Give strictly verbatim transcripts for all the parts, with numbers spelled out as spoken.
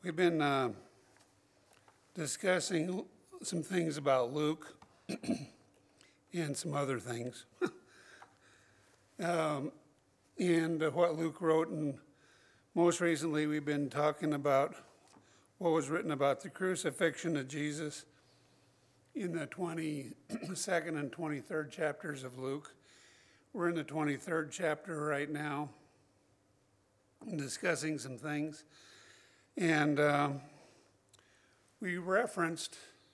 We've been uh, discussing some things about Luke and some other things. um, and uh, what Luke wrote, and most recently we've been talking about what was written about the crucifixion of Jesus in the twenty-second and twenty-third chapters of Luke. We're in the twenty-third chapter right now, discussing some things. And um, we referenced,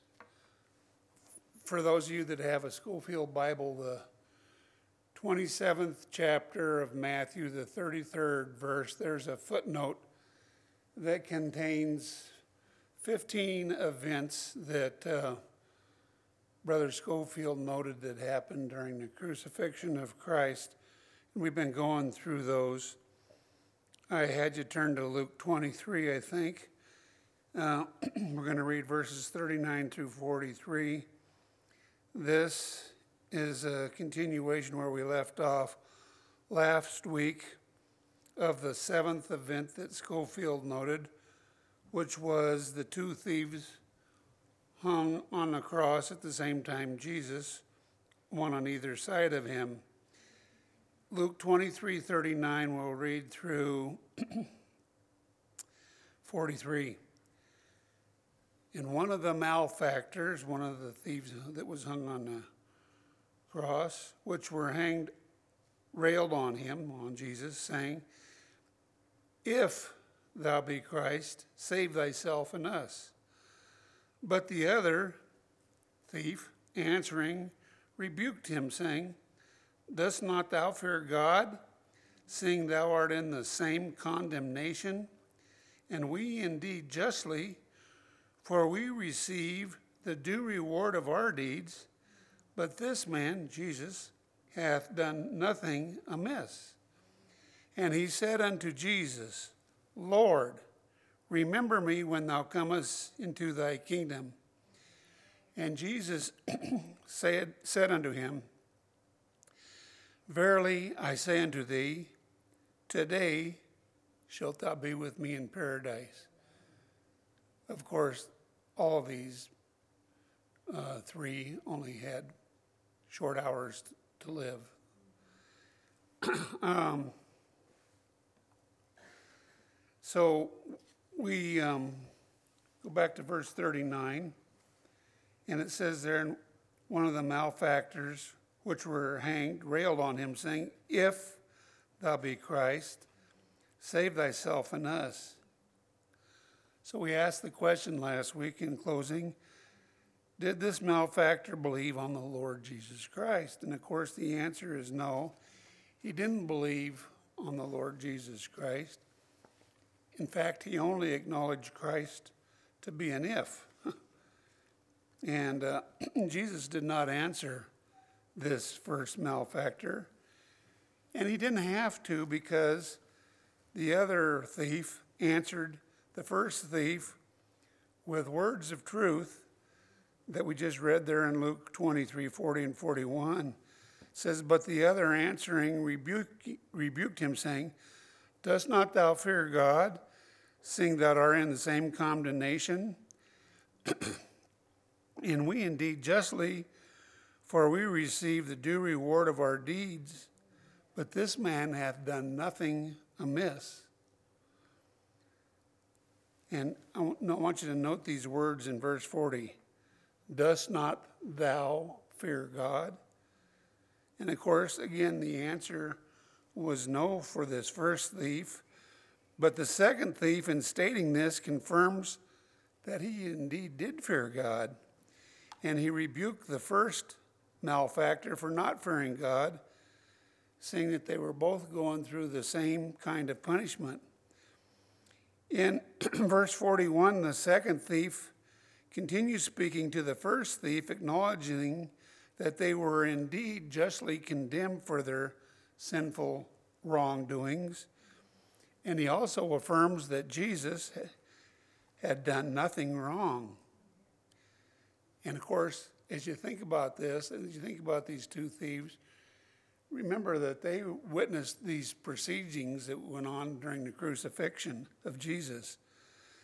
for those of you that have a Schofield Bible, the twenty-seventh chapter of Matthew, the thirty-third verse. There's a footnote that contains fifteen events that uh, Brother Schofield noted that happened during the crucifixion of Christ. And we've been going through those. I had you turn to Luke twenty-three, I think. Uh, we're going to read verses thirty-nine through forty-three. This is a continuation where we left off last week of the seventh event that Schofield noted, which was the two thieves hung on the cross at the same time Jesus, one on either side of him. Luke twenty-three thirty-nine, we'll read through forty-three. And one of the malefactors, one of the thieves that was hung on the cross, which were hanged, railed on him, on Jesus, saying, "If thou be Christ, save thyself and us." But the other thief, answering, rebuked him, saying, "Dost not thou fear God, seeing thou art in the same condemnation? And we indeed justly, for we receive the due reward of our deeds. But this man, Jesus, hath done nothing amiss." And he said unto Jesus, "Lord, remember me when thou comest into thy kingdom." And Jesus said, said unto him, "Verily I say unto thee, today shalt thou be with me in paradise." Of course, all of these uh, three only had short hours to live. um, so we um, go back to verse thirty-nine, and it says there, "And one of the malefactors which were hanged railed on him, saying, If thou be Christ, save thyself and us." So we asked the question last week in closing, did this malefactor believe on the Lord Jesus Christ? And of course the answer is no. He didn't believe on the Lord Jesus Christ. In fact, he only acknowledged Christ to be an if. and uh, Jesus did not answer this first malefactor. And he didn't have to, because the other thief answered the first thief with words of truth that we just read there in Luke twenty-three, forty and forty-one. It says, "But the other answering rebuked, rebuked him, saying, Dost not thou fear God, seeing thou art in the same condemnation? And we indeed justly, for we receive the due reward of our deeds, but this man hath done nothing amiss." And I want you to note these words in verse forty. "Dost not thou fear God?" And of course, again, the answer was no for this first thief. But the second thief, in stating this, confirms that he indeed did fear God. And he rebuked the first malefactor for not fearing God, saying that they were both going through the same kind of punishment. In verse forty-one, the second thief continues speaking to the first thief, acknowledging that they were indeed justly condemned for their sinful wrongdoings. And he also affirms that Jesus had done nothing wrong. And of course, as you think about this, as you think about these two thieves, remember that they witnessed these proceedings that went on during the crucifixion of Jesus.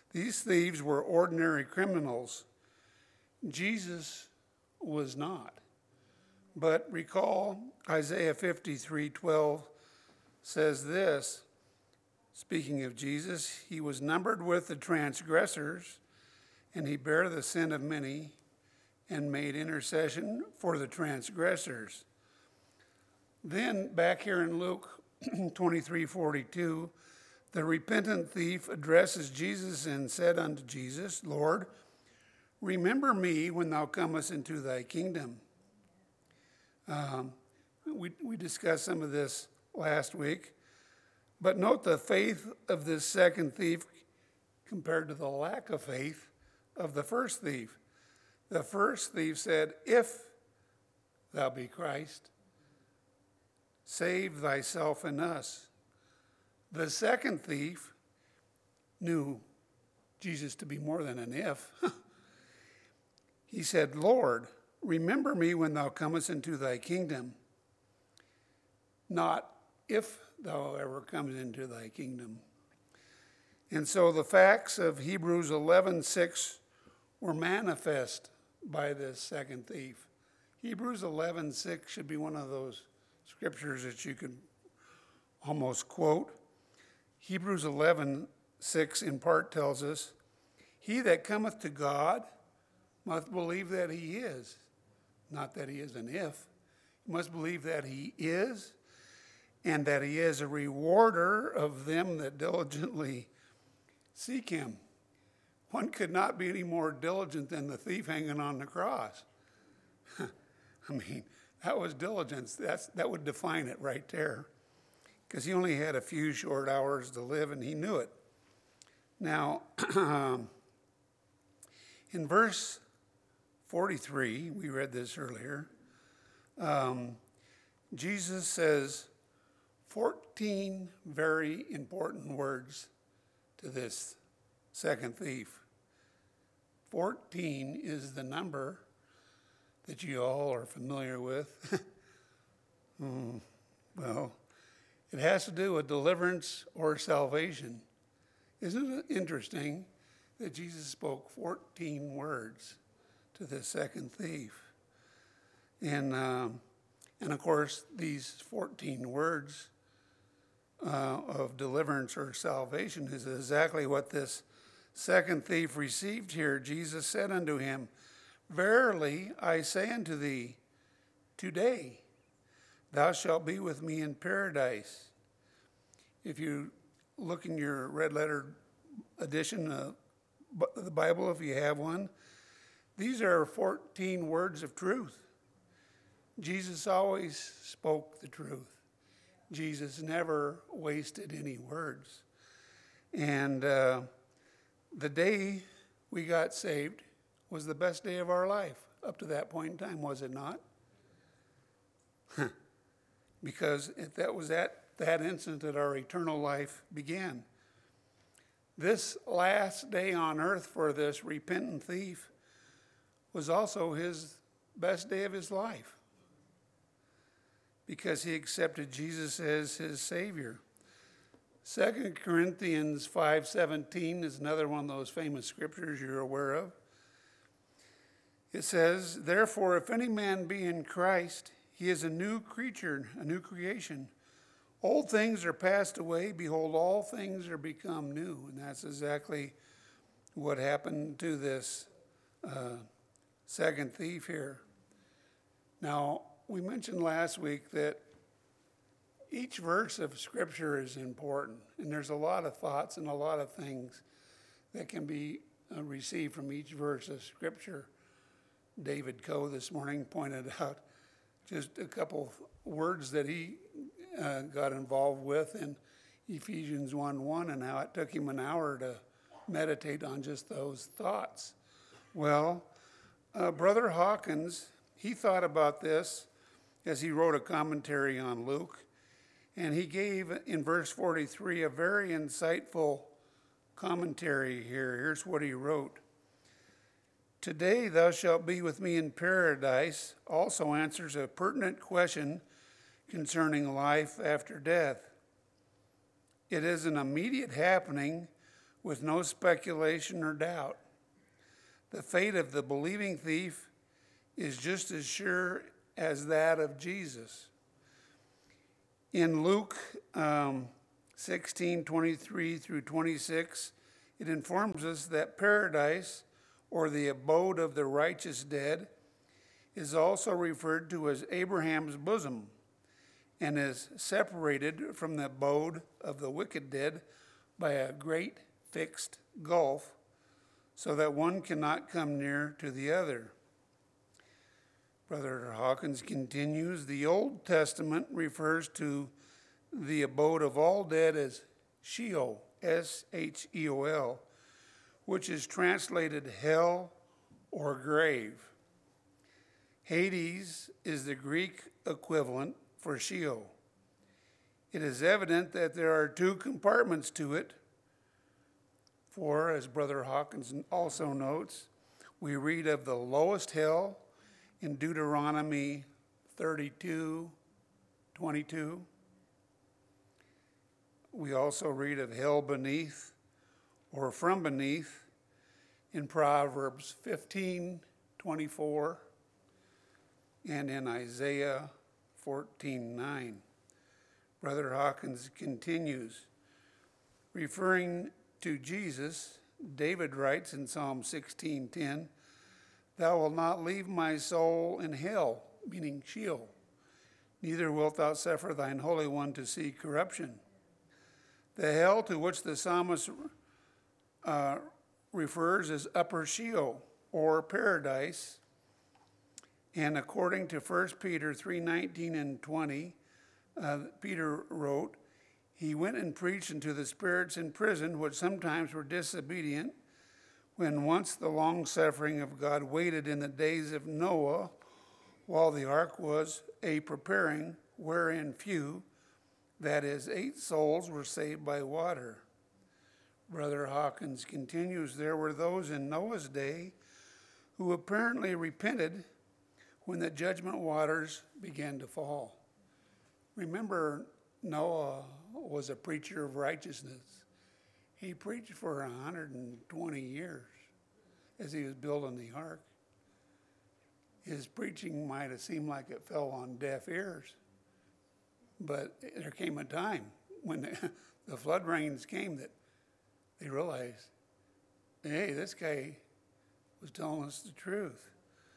These thieves were ordinary criminals. Jesus was not. But recall Isaiah fifty-three twelve says this, speaking of Jesus, he was numbered with the transgressors, and he bare the sin of many and made intercession for the transgressors. Then back here in Luke twenty-three forty-two, the repentant thief addresses Jesus and said unto Jesus, Lord, remember me when thou comest into thy kingdom. Um, we, we discussed some of this last week, but note the faith of this second thief compared to the lack of faith of the first thief. The first thief said, if thou be Christ, save thyself and us. The second thief knew Jesus to be more than an if. He said, Lord, remember me when thou comest into thy kingdom. Not if thou ever comest into thy kingdom. And so the facts of Hebrews eleven six were manifest by this second thief. Hebrews eleven six should be one of those scriptures that you could almost quote. Hebrews eleven six in part tells us, he that cometh to God must believe that he is, not that he is an if. He must believe that he is, and that he is a rewarder of them that diligently seek him. One could not be any more diligent than the thief hanging on the cross. I mean, that was diligence. That's, that would define it right there. Because he only had a few short hours to live, and he knew it. Now, in verse forty-three, we read this earlier, um, Jesus says fourteen very important words to this second thief. fourteen is the number that you all are familiar with. mm, well, it has to do with deliverance or salvation. Isn't it interesting that Jesus spoke fourteen words to this second thief? And, um, and of course, these fourteen words uh, of deliverance or salvation is exactly what this second thief received here. Jesus said unto him, verily I say unto thee, today thou shalt be with me in paradise. If you look in your red letter edition of the Bible, if you have one, these are fourteen words of truth. Jesus always spoke the truth. Jesus never wasted any words. And uh, the day we got saved was the best day of our life up to that point in time, was it not? Because if that was at that instant that our eternal life began. This last day on earth for this repentant thief was also his best day of his life, because he accepted Jesus as his Savior. Second Corinthians five seventeen is another one of those famous scriptures you're aware of. It says, therefore, if any man be in Christ, he is a new creature, a new creation. Old things are passed away. Behold, all things are become new. And that's exactly what happened to this uh, second thief here. Now, we mentioned last week that each verse of Scripture is important. And there's a lot of thoughts and a lot of things that can be uh, received from each verse of Scripture. David Coe this morning pointed out just a couple words that he uh, got involved with in Ephesians one one, and how it took him an hour to meditate on just those thoughts. Well, uh, Brother Hawkins, he thought about this as he wrote a commentary on Luke, and he gave in verse forty-three a very insightful commentary here. Here's what he wrote. Today thou shalt be with me in paradise also answers a pertinent question concerning life after death. It is an immediate happening with no speculation or doubt. The fate of the believing thief is just as sure as that of Jesus. In Luke um, sixteen twenty-three through twenty-six, it informs us that paradise, or the abode of the righteous dead, is also referred to as Abraham's bosom, and is separated from the abode of the wicked dead by a great fixed gulf, so that one cannot come near to the other. Brother Hawkins continues, the Old Testament refers to the abode of all dead as Sheol, S H E O L, which is translated hell or grave. Hades is the Greek equivalent for Sheol. It is evident that there are two compartments to it, for, as Brother Hawkins also notes, we read of the lowest hell in Deuteronomy thirty-two twenty-two. We also read of hell beneath or from beneath in Proverbs fifteen twenty-four and in Isaiah fourteen nine. Brother Hawkins continues, referring to Jesus, David writes in Psalm sixteen ten, "Thou wilt not leave my soul in hell," meaning Sheol, "neither wilt thou suffer thine Holy One to see corruption." The hell to which the psalmist uh, refers is Upper Sheol, or paradise. And according to First Peter three nineteen and twenty, uh, Peter wrote, "He went and preached unto the spirits in prison, which sometimes were disobedient, when once the long suffering of God waited in the days of Noah, while the ark was a preparing, wherein few, that is, eight souls, were saved by water." Brother Hawkins continues, there were those in Noah's day who apparently repented when the judgment waters began to fall. Remember, Noah was a preacher of righteousness. He preached for one hundred twenty years as he was building the ark. His preaching might have seemed like it fell on deaf ears, but there came a time when the, the flood rains came that they realized, hey, this guy was telling us the truth.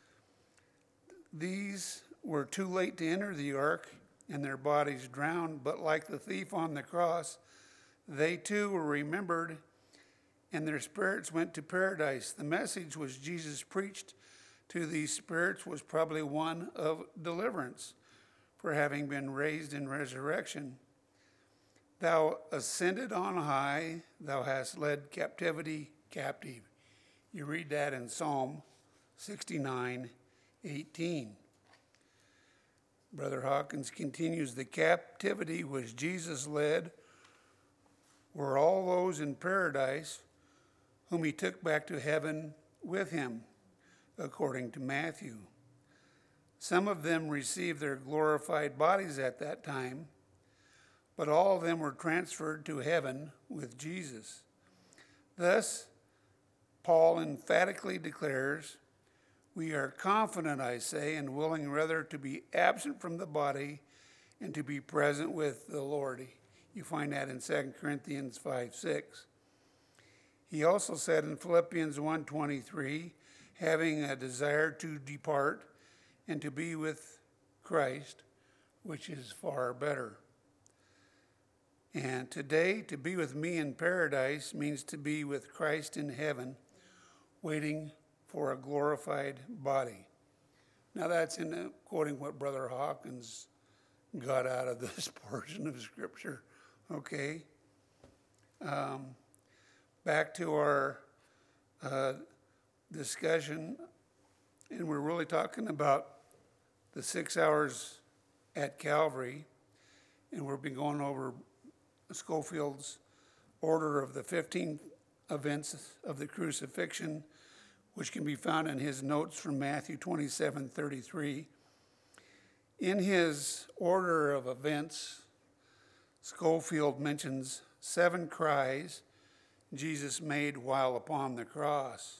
These were too late to enter the ark, and their bodies drowned, but like the thief on the cross, they too were remembered, and their spirits went to paradise. The message which Jesus preached to these spirits was probably one of deliverance for having been raised in resurrection. Thou ascended on high, thou hast led captivity captive. You read that in Psalm sixty-nine eighteen. Brother Hawkins continues, the captivity which Jesus led were all those in paradise whom he took back to heaven with him, according to Matthew. Some of them received their glorified bodies at that time, but all of them were transferred to heaven with Jesus. Thus, Paul emphatically declares, we are confident, I say, and willing rather to be absent from the body and to be present with the Lord. You find that in Second Corinthians five six. He also said in Philippians one twenty-three, having a desire to depart and to be with Christ, which is far better. And today, to be with me in paradise means to be with Christ in heaven, waiting for a glorified body. Now that's in the, quoting what Brother Hawkins got out of this portion of Scripture. Okay. Um, back to our uh, discussion, and we're really talking about the six hours at Calvary, and we've been going over Scofield's order of the fifteen events of the crucifixion, which can be found in his notes from Matthew twenty-seven thirty-three. In his order of events, Scofield mentions seven cries Jesus made while upon the cross.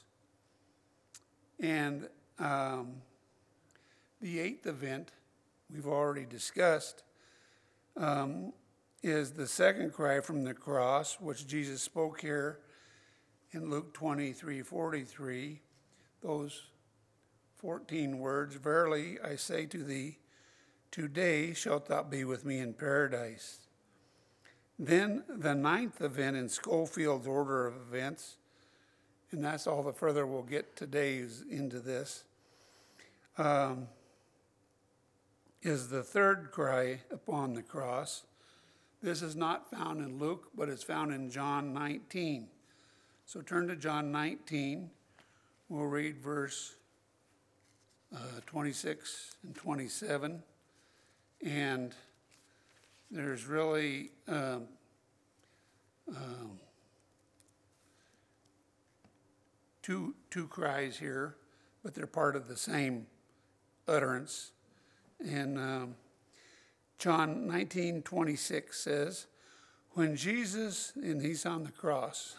And um, the eighth event we've already discussed um, is the second cry from the cross, which Jesus spoke here in Luke twenty-three forty-three. Those fourteen words, "Verily I say to thee, today shalt thou be with me in paradise." Then the ninth event in Scofield's order of events, and that's all the further we'll get today is into this, um, is the third cry upon the cross. This is not found in Luke, but it's found in John nineteen. So turn to John nineteen. We'll read verse uh, twenty-six and twenty-seven. And there's really um, um, two, two cries here, but they're part of the same utterance. And um, John nineteen twenty-six says, when Jesus, and he's on the cross,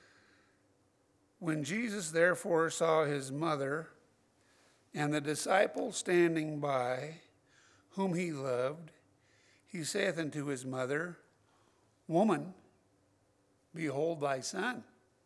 when Jesus therefore saw his mother and the disciple standing by, whom he loved, he saith unto his mother, Woman, behold thy son.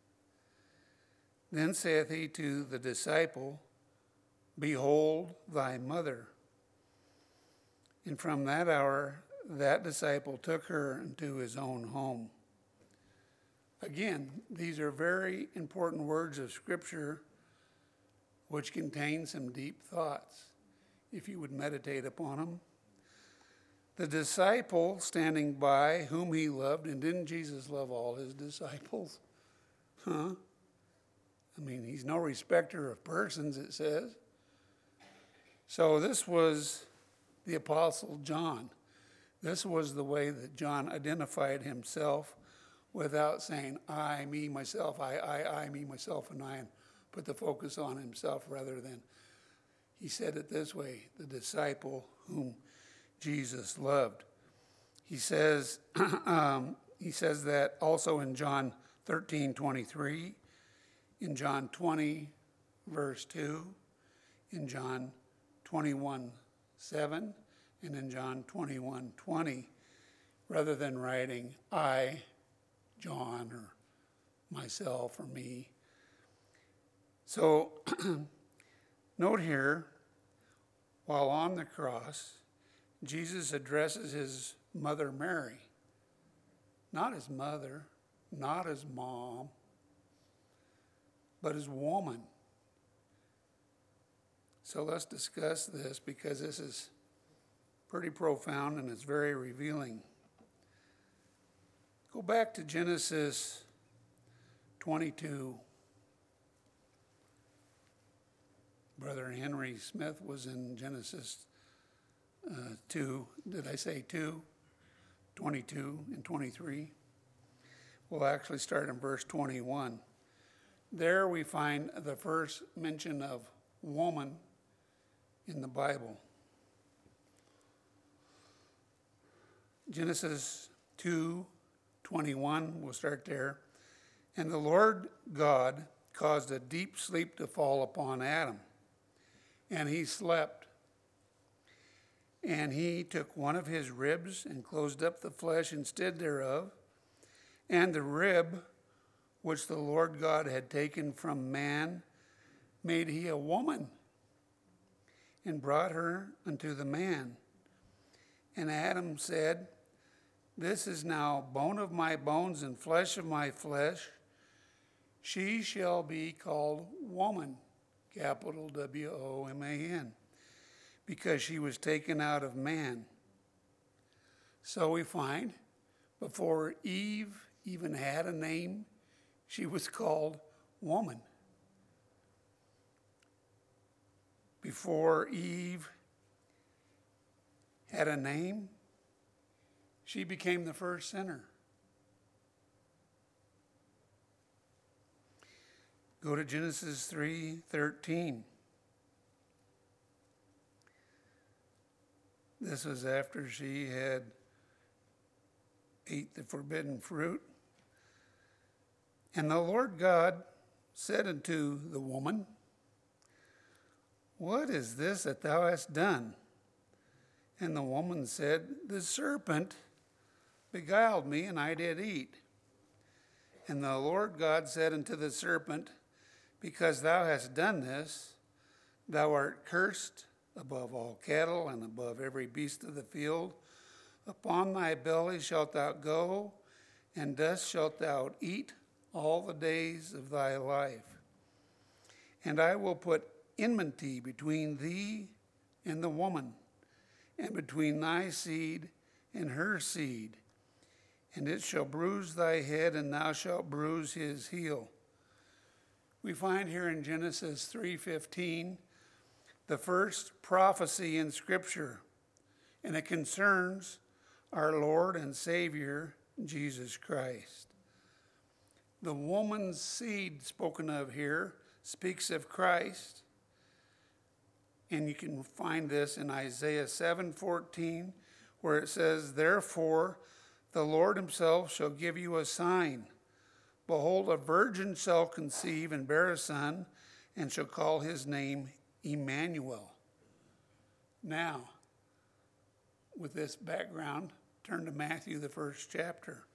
Then saith he to the disciple, Behold thy mother. And from that hour, that disciple took her into his own home. Again, these are very important words of Scripture which contain some deep thoughts, if you would meditate upon them. The disciple standing by, whom he loved, and didn't Jesus love all his disciples? Huh? I mean, he's no respecter of persons, it says. So this was the Apostle John. This was the way that John identified himself without saying, I, me, myself, I, I, I, me, myself, and I, and put the focus on himself rather than, he said it this way, the disciple whom Jesus loved. He says, um, he says that also in John thirteen twenty-three, in John twenty, verse two, in John twenty-one seven, and in John twenty-one twenty, rather than writing I, John, or myself, or me. So, note here, while on the cross, Jesus addresses his mother Mary, not his mother, not his mom, but his woman. So let's discuss this because this is pretty profound and it's very revealing. Go back to Genesis twenty-two. Brother Henry Smith was in Genesis uh, two. Did I say two? twenty-two and twenty-three. We'll actually start in verse twenty-one. There we find the first mention of woman in the Bible. Genesis two twenty-one, we'll start there. And the Lord God caused a deep sleep to fall upon Adam, and he slept. And he took one of his ribs and closed up the flesh instead thereof, and the rib which the Lord God had taken from man made he a woman, and brought her unto the man. And Adam said, This is now bone of my bones and flesh of my flesh. She shall be called woman, capital W O M A N, because she was taken out of man. So we find, before Eve even had a name, she was called woman. Before Eve had a name, she became the first sinner. Go to Genesis three thirteen. This was after she had ate the forbidden fruit. And the Lord God said unto the woman, What is this that thou hast done? And the woman said, The serpent beguiled me, and I did eat. And the Lord God said unto the serpent, Because thou hast done this, thou art cursed above all cattle and above every beast of the field. Upon thy belly shalt thou go, and dust shalt thou eat all the days of thy life. And I will put enmity between thee and the woman, and between thy seed and her seed. And it shall bruise thy head, and thou shalt bruise his heel. We find here in Genesis three fifteen the first prophecy in Scripture, and it concerns our Lord and Savior, Jesus Christ. The woman's seed spoken of here speaks of Christ, and you can find this in Isaiah seven fourteen, where it says, Therefore the Lord himself shall give you a sign. Behold, a virgin shall conceive and bear a son, and shall call his name Emmanuel. Now, with this background, turn to Matthew, the first chapter.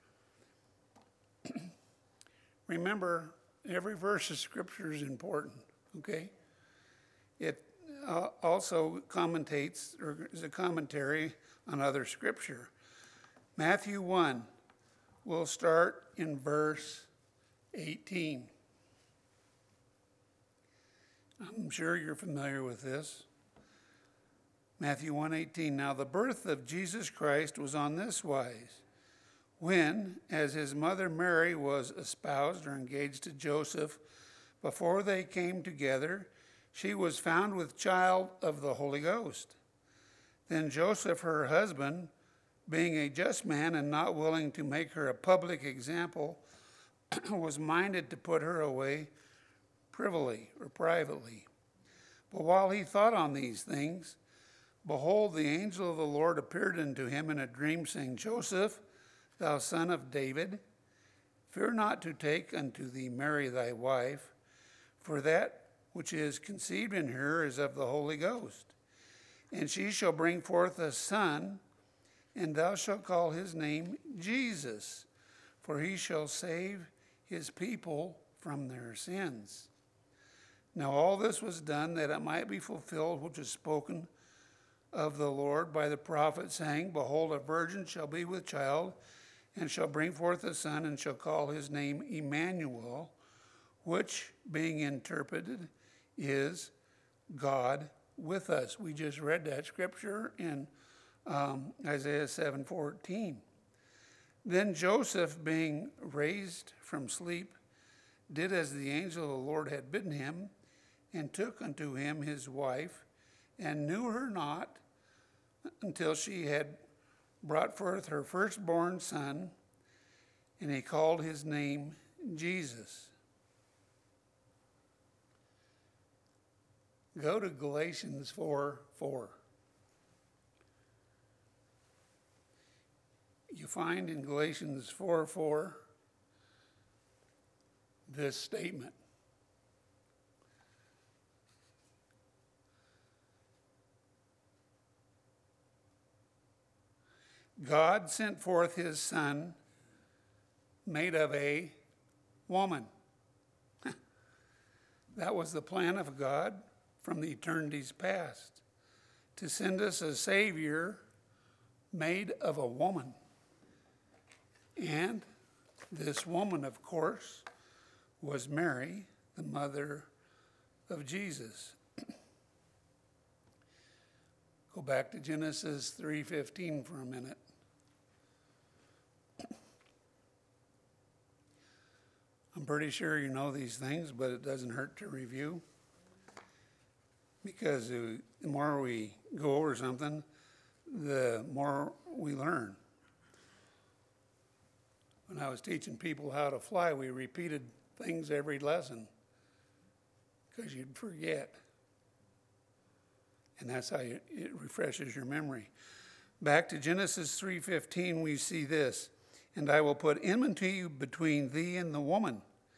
Remember, every verse of Scripture is important, okay? It uh, also commentates, or is a commentary on other Scripture. Matthew one, we'll start in verse eighteen. I'm sure you're familiar with this. Matthew one eighteen, Now the birth of Jesus Christ was on this wise. When, as his mother Mary was espoused or engaged to Joseph, before they came together, she was found with child of the Holy Ghost. Then Joseph, her husband, being a just man and not willing to make her a public example, was minded to put her away privily or privately. But while he thought on these things, behold, the angel of the Lord appeared unto him in a dream, saying, Joseph, thou son of David, fear not to take unto thee Mary thy wife, for that which is conceived in her is of the Holy Ghost. And she shall bring forth a son, and thou shalt call his name Jesus, for he shall save his people from their sins. Now all this was done that it might be fulfilled which is spoken of the Lord by the prophet, saying, Behold, a virgin shall be with child, and shall bring forth a son, and shall call his name Emmanuel, which, being interpreted, is God with us. We just read that scripture in um, Isaiah seven fourteen. Then Joseph, being raised from sleep, did as the angel of the Lord had bidden him, and took unto him his wife, and knew her not until she had brought forth her firstborn son, and he called his name Jesus. Go to Galatians four four. You find in Galatians four four this statement. God sent forth his son, made of a woman. That was the plan of God from the eternities past, to send us a Savior made of a woman. And this woman, of course, was Mary, the mother of Jesus. Go back to Genesis three fifteen for a minute. I'm pretty sure you know these things, but it doesn't hurt to review. Because the more we go over something, the more we learn. When I was teaching people how to fly, we repeated things every lesson because you'd forget. And that's how you, it refreshes your memory. Back to Genesis three fifteen, we see this. And I will put enmity between thee and the woman,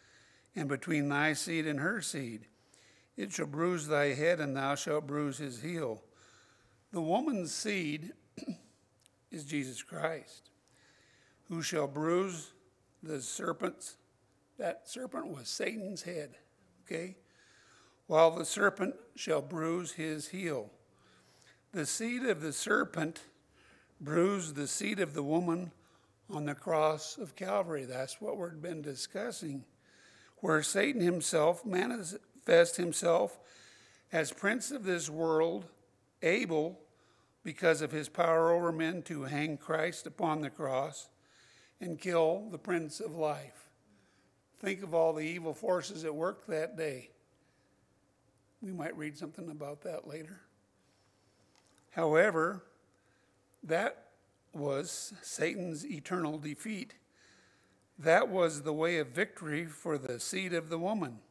and between thy seed and her seed. It shall bruise thy head, and thou shalt bruise his heel. The woman's seed is Jesus Christ, who shall bruise the serpent's, that serpent was Satan's head, okay? While the serpent shall bruise his heel. The seed of the serpent bruised the seed of the woman on the cross of Calvary. That's what we've been discussing, where Satan himself manifests himself as prince of this world, able, because of his power over men, to hang Christ upon the cross and kill the Prince of Life. Think of all the evil forces at work that day. We might read something about that later. However, that was Satan's eternal defeat. That was the way of victory for the seed of the woman.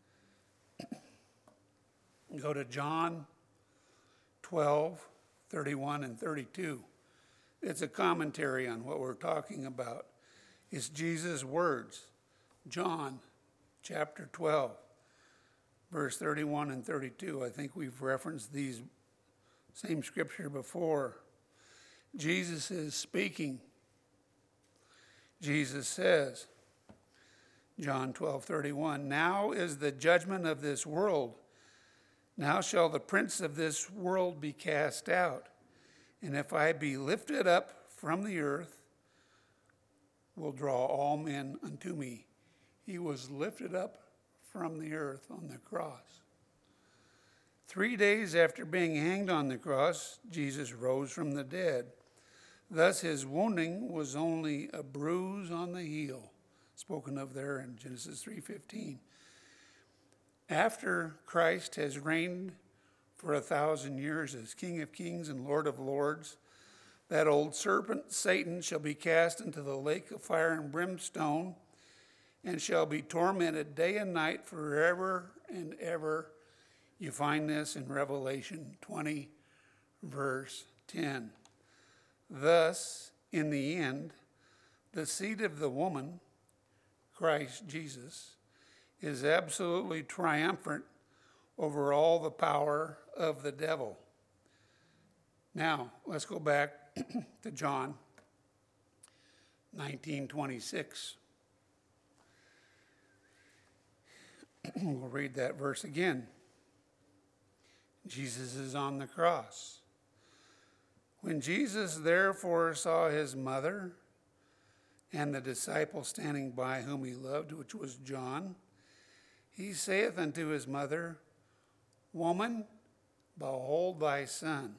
Go to John twelve, thirty-one and thirty-two. It's a commentary on what we're talking about. It's Jesus' words. John chapter twelve, verse thirty-one and thirty-two. I think we've referenced these same scripture before. Jesus is speaking. Jesus says, John twelve, thirty-one, now is the judgment of this world. Now shall the prince of this world be cast out. And if I be lifted up from the earth, will draw all men unto me. He was lifted up from the earth on the cross. Three days after being hanged on the cross, Jesus rose from the dead. Thus his wounding was only a bruise on the heel, spoken of there in Genesis three fifteen. After Christ has reigned for a thousand years as King of kings and Lord of lords, that old serpent Satan shall be cast into the lake of fire and brimstone, and shall be tormented day and night forever and ever. You find this in Revelation twenty, verse ten. Thus, in the end, the seed of the woman, Christ Jesus, is absolutely triumphant over all the power of the devil. Now, let's go back to John nineteen twenty-six. We'll read that verse again. Jesus is on the cross. When Jesus therefore saw his mother and the disciple standing by whom he loved, which was John, he saith unto his mother, Woman, behold thy son.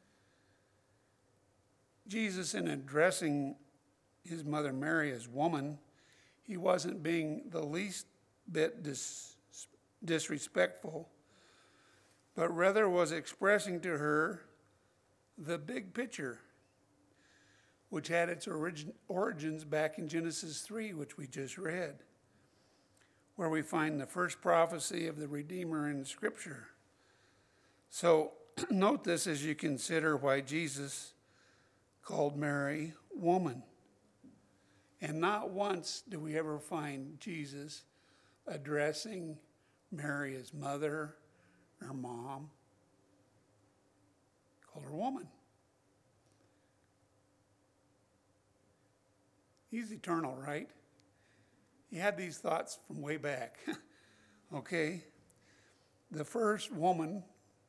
Jesus, in addressing his mother Mary as woman, he wasn't being the least bit dis- disrespectful, but rather was expressing to her the big picture, which had its origin- origins back in Genesis three, which we just read, where we find the first prophecy of the Redeemer in Scripture. So note this as you consider why Jesus called Mary woman. And not once do we ever find Jesus addressing Mary as mother or mom. Called her woman. He's eternal, right? He had these thoughts from way back. Okay? The first woman,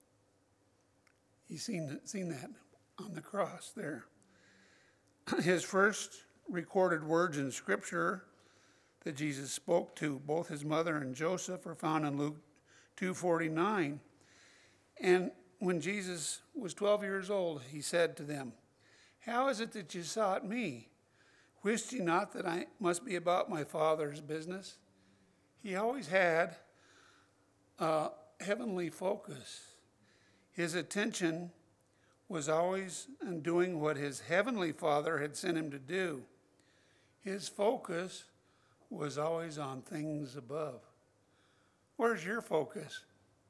he's seen, seen that on the cross there. His first recorded words in Scripture that Jesus spoke to both his mother and Joseph are found in Luke two forty-nine. And when Jesus was twelve years old, he said to them, How is it that you sought me? Wist ye not that I must be about my Father's business? He always had a heavenly focus. His attention was always on doing what his heavenly Father had sent him to do. His focus was always on things above. Where's your focus?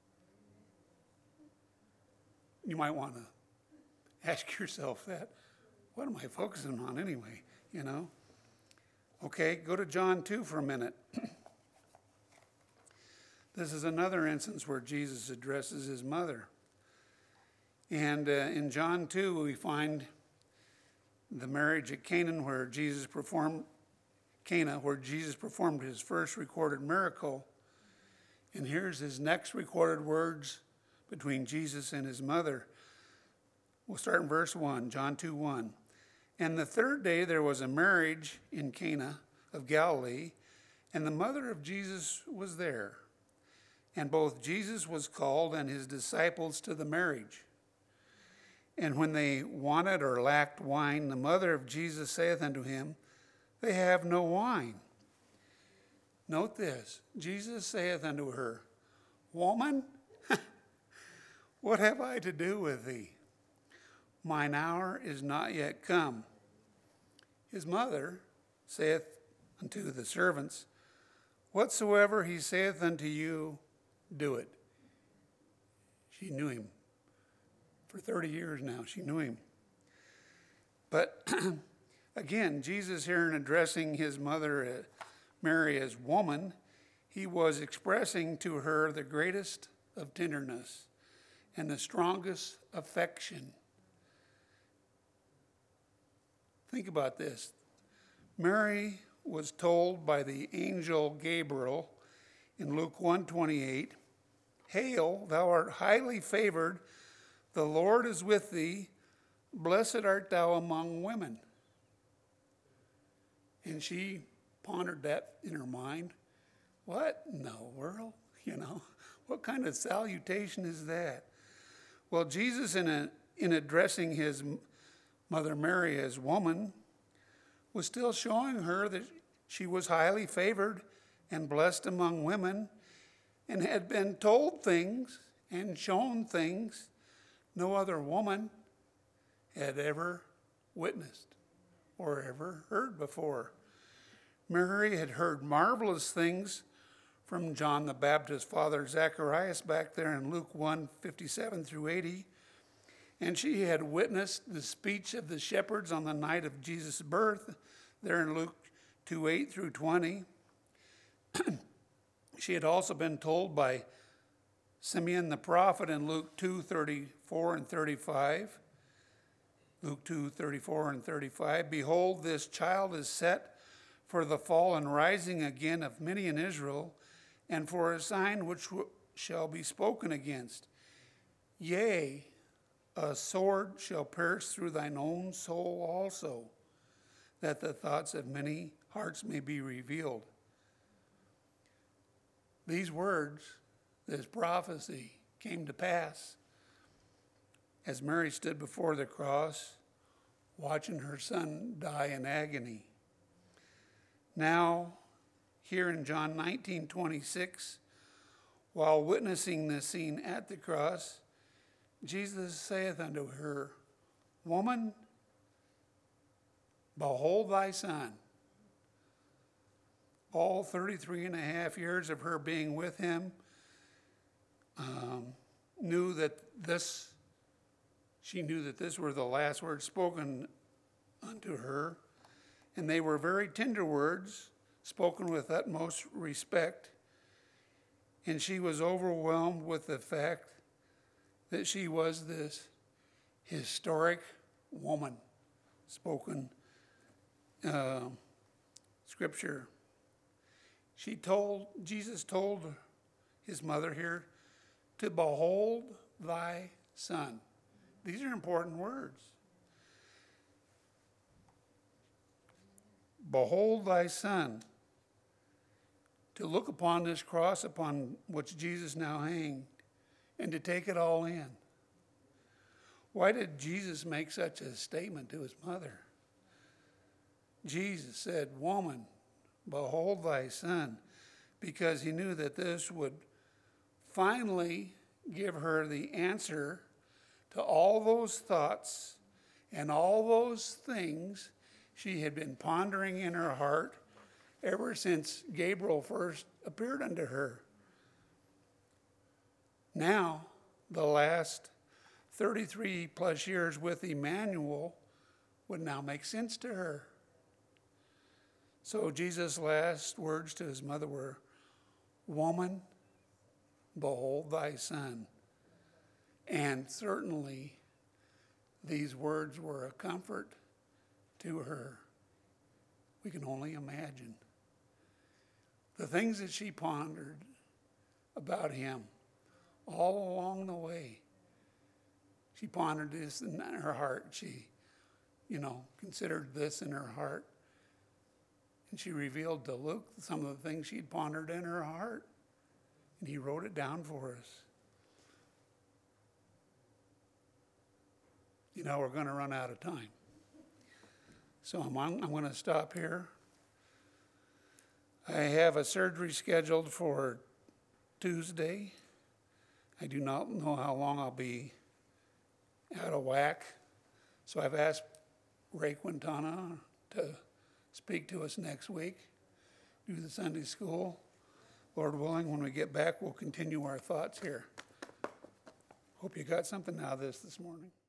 You might want to ask yourself that. What am I focusing on anyway? You know? Okay, go to John two for a minute. This is another instance where Jesus addresses his mother. And uh, in John two, we find the marriage at Canaan where Jesus performed, Cana, where Jesus performed his first recorded miracle. And here's his next recorded words between Jesus and his mother. We'll start in verse one, John two one. And the third day there was a marriage in Cana of Galilee, and the mother of Jesus was there. And both Jesus was called and his disciples to the marriage. And when they wanted or lacked wine, the mother of Jesus saith unto him, They have no wine. Note this, Jesus saith unto her, Woman, what have I to do with thee? Mine hour is not yet come. His mother saith unto the servants, Whatsoever he saith unto you, do it. She knew him. For thirty years now, she knew him. But again, Jesus here in addressing his mother, Mary, as woman, he was expressing to her the greatest of tenderness and the strongest affection. Think about this. Mary was told by the angel Gabriel in Luke one twenty-eight, Hail, thou art highly favored, the Lord is with thee, blessed art thou among women. And she pondered that in her mind. What in the world? You know, what kind of salutation is that? Well, Jesus, in, a, in addressing his mother Mary as woman, was still showing her that she was highly favored and blessed among women and had been told things and shown things no other woman had ever witnessed or ever heard before. Mary had heard marvelous things from John the Baptist's father Zacharias back there in Luke one fifty-seven through eighty. And she had witnessed the speech of the shepherds on the night of Jesus' birth there in Luke two eight through twenty. She had also been told by Simeon the prophet in Luke two thirty-four and thirty-five. Luke two thirty-four and thirty-five. Behold, this child is set for the fall and rising again of many in Israel, and for a sign which shall be spoken against. Yea, a sword shall pierce through thine own soul also, that the thoughts of many hearts may be revealed. These words, this prophecy, came to pass as Mary stood before the cross, watching her son die in agony. Now, here in John nineteen twenty-six, while witnessing this scene at the cross, Jesus saith unto her, Woman, behold thy son. All thirty-three and a half years of her being with him, um, knew that this, she knew that this were the last words spoken unto her, and they were very tender words, spoken with utmost respect, and she was overwhelmed with the fact that she was this historic woman, spoken uh, scripture. She told, Jesus told his mother here to behold thy son. These are important words. Behold thy son. To look upon this cross upon which Jesus now hanged and to take it all in. Why did Jesus make such a statement to his mother? Jesus said, Woman, behold thy son, because he knew that this would finally give her the answer to all those thoughts and all those things she had been pondering in her heart ever since Gabriel first appeared unto her. Now, the last thirty-three plus years with Emmanuel would now make sense to her. So Jesus' last words to his mother were, Woman, behold thy son. And certainly these words were a comfort to her. We can only imagine the things that she pondered about him all along the way. She pondered this in her heart. She, you know, considered this in her heart. And she revealed to Luke some of the things she'd pondered in her heart. And he wrote it down for us. You know, we're going to run out of time. So I'm, on, I'm going to stop here. I have a surgery scheduled for Tuesday. I do not know how long I'll be out of whack. So I've asked Ray Quintana to speak to us next week, do the Sunday school. Lord willing, when we get back, we'll continue our thoughts here. Hope you got something out of this this morning.